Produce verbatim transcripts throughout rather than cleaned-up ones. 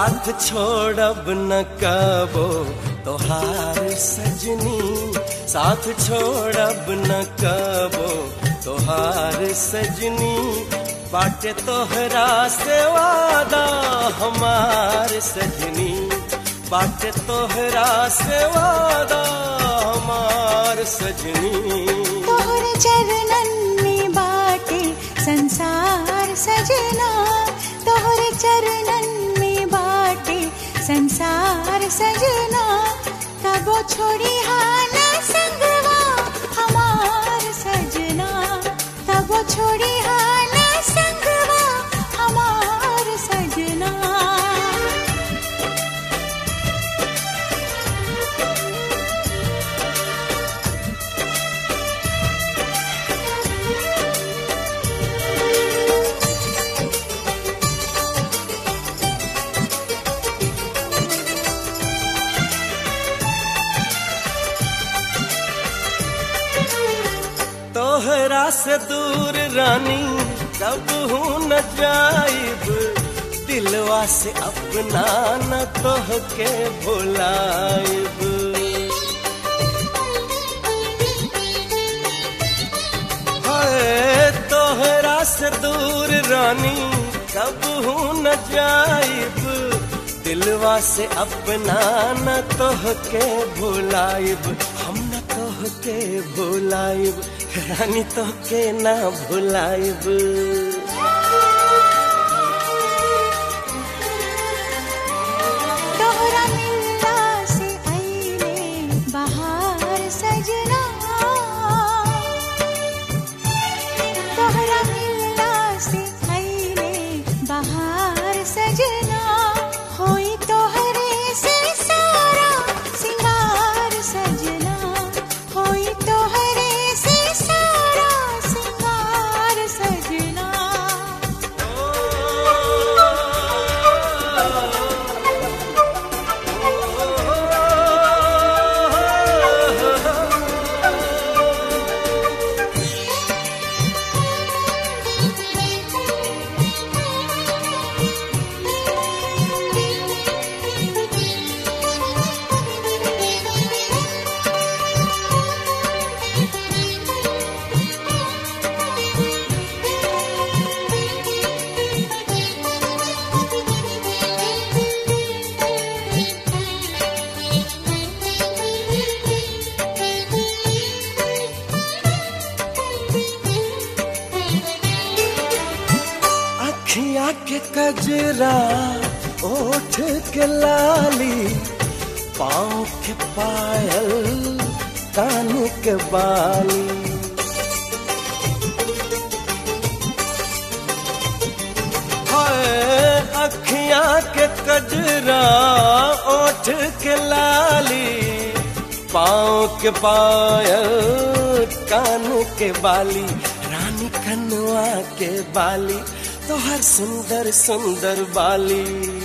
साथ छोड़ब न कबो तोहार सजनी, साथ छोड़ब न कबो तोहार सजनी, बाटे तोहरा से वादा हमार सजनी, बाटे तोहरा से वादा हमार सजनी। तोहरे चरणन में बाटे संसार सजना, तोहरे चरणन में बाटे संसार सजना, कबो छोड़ी हाना संगवा हमार सजना, कबो छोड़ी हाना संगवा हमार सजना। तोहरा से दूर रानी कब हूँ न जाइब, दिलवा से अपना न तोहके भुलाइब। हाय तोहरा से दूर रानी कब हूँ न जाइब, दिलवा से अपना न तोहके भुलाइब, हम न तोहके भुलाइब रानी तोहके ना भुलाइब। तोहरा मिलला से आईले बहार सजना, तोहरा मिलला से आईले बहार सजना, होई तोहरे से सारा सिंगार सजना, होई तोहरे से सारा सिंगार सजना। अखियाँ के कजरा ओठ के लाली, पाँव के पायल कान के बाली, हाय अखियाँ के कजरा ओठ के लाली, पाँव के पायल कान के बाली, रानी कनवा के बाली तो हर सुंदर सुंदर बाली।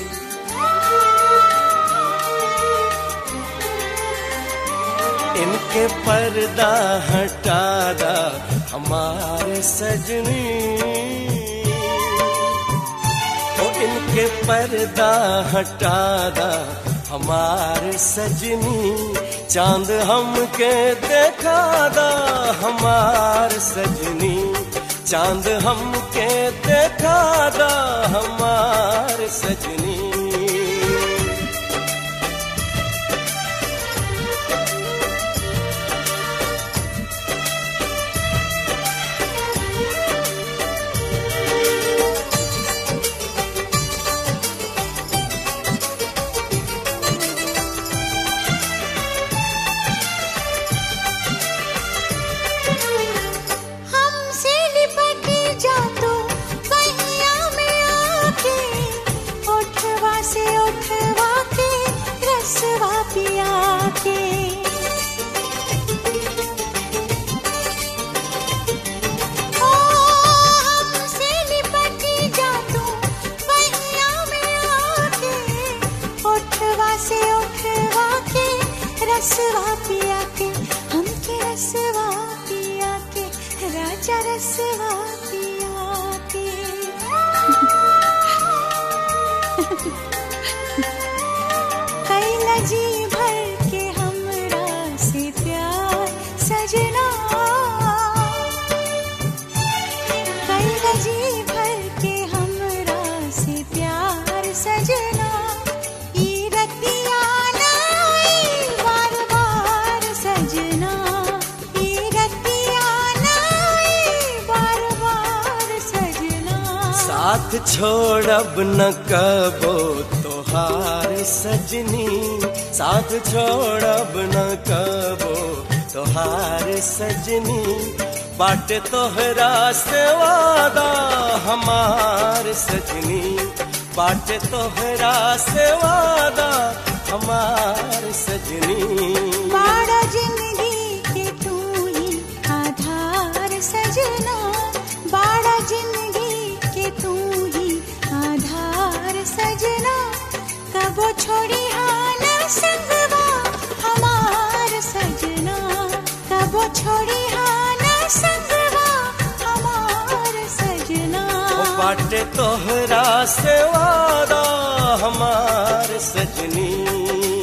इनके पर्दा हटा दा हमारे सजनी, ओ इनके पर्दा हटा दा हमारे सजनी, चांद हमके देखा दा हमार सजनी, चांद हमके देखा दा हमार सजनी। रसवा पिया के हमके रसवा पिया के राजा रसवा पिया के साथ छोड़ब न कबो तोहार सजनी, साथ छोड़ब न कबो तोहार सजनी, बाटे तोहरा से वादा हमार सजनी, बाटे तोहरा से वादा हमार सजनी। बाड़ा जिंदगी के तू ही आधार सजना, बाड़ा जिंदगी के तू ही आधार सजना, कबो छोड़ी हान संगवा हमार सजना, कबो छोड़ी हान संगवा हमार सजना। बाटे तोहरा से वादा हमार सजनी।